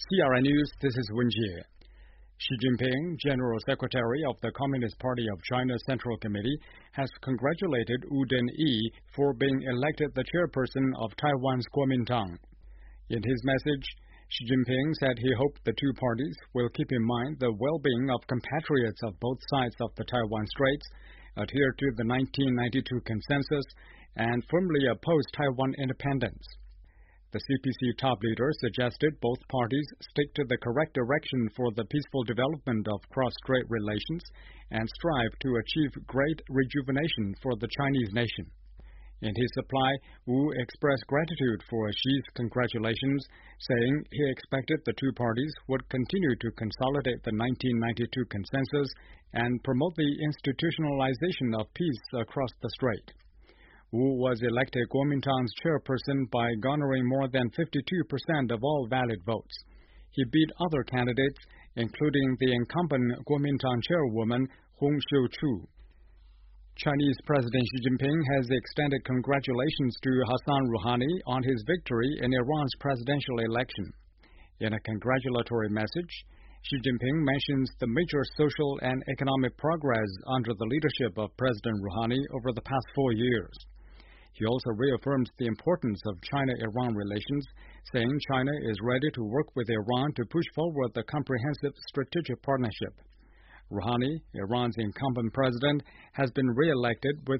CRI News, this is Wen Jie. Xi Jinping, General Secretary of the Communist Party of China Central Committee, has congratulated Wu Den-yi for being elected the chairperson of Taiwan's Kuomintang. In his message, Xi Jinping said he hoped the two parties will keep in mind the well-being of compatriots of both sides of the Taiwan Straits, adhere to the 1992 consensus, and firmly oppose Taiwan independence. The CPC top leader suggested both parties stick to the correct direction for the peaceful development of cross-strait relations and strive to achieve great rejuvenation for the Chinese nation. In his reply, Wu expressed gratitude for Xi's congratulations, saying he expected the two parties would continue to consolidate the 1992 consensus and promote the institutionalization of peace across the strait. Wu was elected Kuomintang's chairperson by garnering more than 52% of all valid votes. He beat other candidates, including the incumbent Kuomintang chairwoman Hong Xiu-chu. Chinese President Xi Jinping has extended congratulations to Hassan Rouhani on his victory in Iran's presidential election. In a congratulatory message, Xi Jinping mentions the major social and economic progress under the leadership of President Rouhani over the past 4 years. He also reaffirms the importance of China-Iran relations, saying China is ready to work with Iran to push forward the comprehensive strategic partnership. Rouhani, Iran's incumbent president, has been re-elected with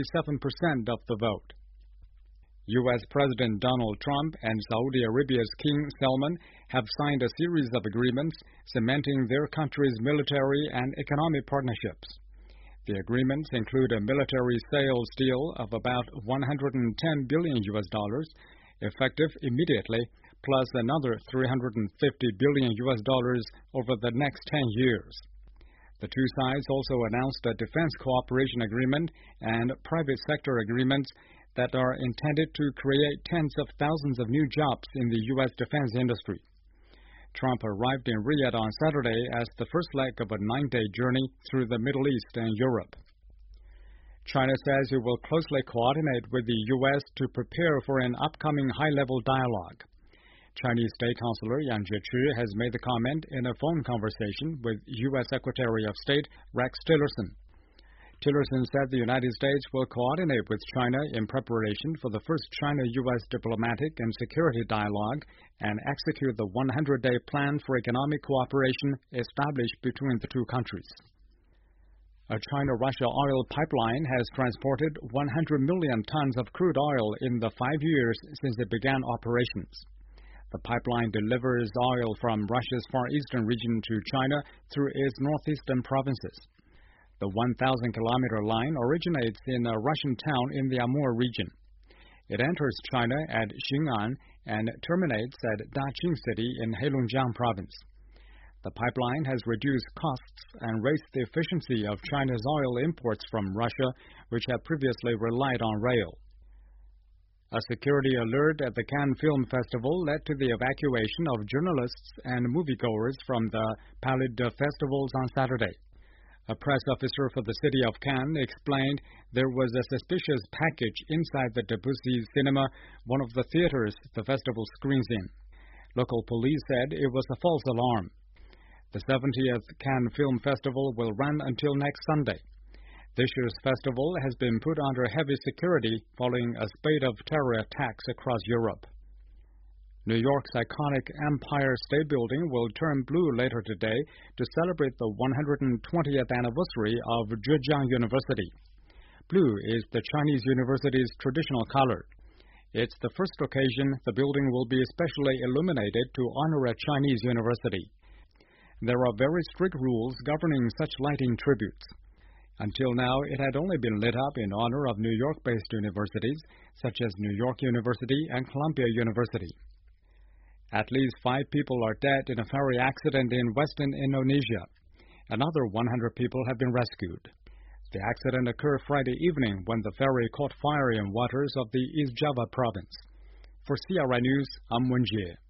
57% of the vote. U.S. President Donald Trump and Saudi Arabia's King Salman have signed a series of agreements cementing their country's military and economic partnerships. The agreements include a military sales deal of about $110 billion, effective immediately, plus another $350 billion over the next 10 years. The two sides also announced a defense cooperation agreement and private sector agreements that are intended to create tens of thousands of new jobs in the U.S. defense industry. Trump arrived in Riyadh on Saturday as the first leg of a 9-day journey through the Middle East and Europe. China says it will closely coordinate with the U.S. to prepare for an upcoming high-level dialogue. Chinese State Councilor Yang Jiechi has made the comment in a phone conversation with U.S. Secretary of State Rex Tillerson. Tillerson said the United States will coordinate with China in preparation for the first China-U.S. diplomatic and security dialogue and execute the 100-day plan for economic cooperation established between the two countries. A China-Russia oil pipeline has transported 100 million tons of crude oil in the 5 years since it began operations. The pipeline delivers oil from Russia's Far Eastern region to China through its northeastern provinces. The 1,000-kilometer line originates in a Russian town in the Amur region. It enters China at Xing'an and terminates at Daqing City in Heilongjiang province. The pipeline has reduced costs and raised the efficiency of China's oil imports from Russia, which had previously relied on rail. A security alert at the Cannes Film Festival led to the evacuation of journalists and moviegoers from the Palais de Festivals on Saturday. A press officer for the city of Cannes explained there was a suspicious package inside the Debussy Cinema, one of the theaters the festival screens in. Local police said it was a false alarm. The 70th Cannes Film Festival will run until next Sunday. This year's festival has been put under heavy security following a spate of terror attacks across Europe. New York's iconic Empire State Building will turn blue later today to celebrate the 120th anniversary of Zhejiang University. Blue is the Chinese university's traditional color. It's the first occasion the building will be especially illuminated to honor a Chinese university. There are very strict rules governing such lighting tributes. Until now, it had only been lit up in honor of New York-based universities, such as New York University and Columbia University. At least 5 people are dead in a ferry accident in western Indonesia. Another 100 people have been rescued. The accident occurred Friday evening when the ferry caught fire in waters of the East Java province. For CRI News, I'm Wen Jie.